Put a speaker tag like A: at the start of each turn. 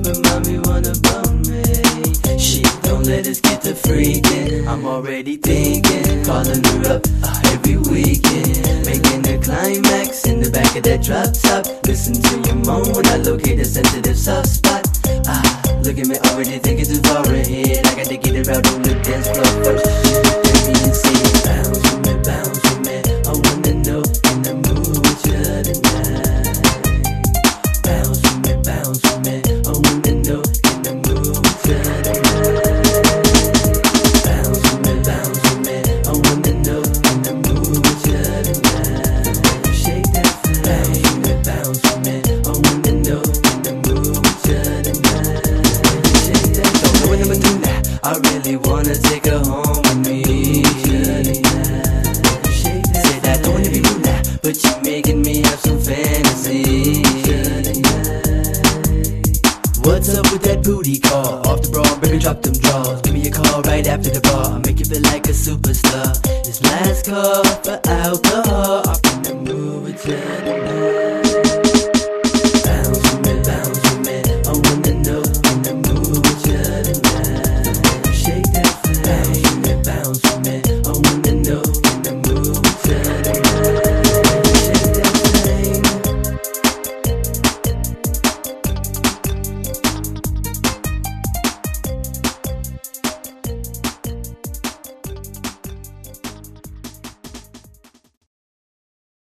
A: remind me, wanna bum me. Shit, don't let us get to freaking. I'm already thinking, calling her up every weekend, making a climax in the back of that drop top. Listen to your moan when I locate a sensitive soft spot. Look at me, already thinking too far ahead. I got to get it out on the dance floor first. Baby, and say, bounce with me, bounce with me. I wanna know, in the mood with you tonight. Bounce with me, bounce with me. I wanna know, in the mood with you tonight. Bounce with me, bounce with me. I wanna know, in the mood with you tonight. Shake that thing. Bounce with me, bounce with me. I wanna know, in the mood with you tonight. I really wanna take her home with me. Say that don't wanna be rude now, but you're making me have some fantasy. What's up with that booty call? Off the bra, baby, drop them drawers. Give me a call right after the bar. I'll make you feel like a superstar. This last call for alcohol. I'm in the mood with you tonight.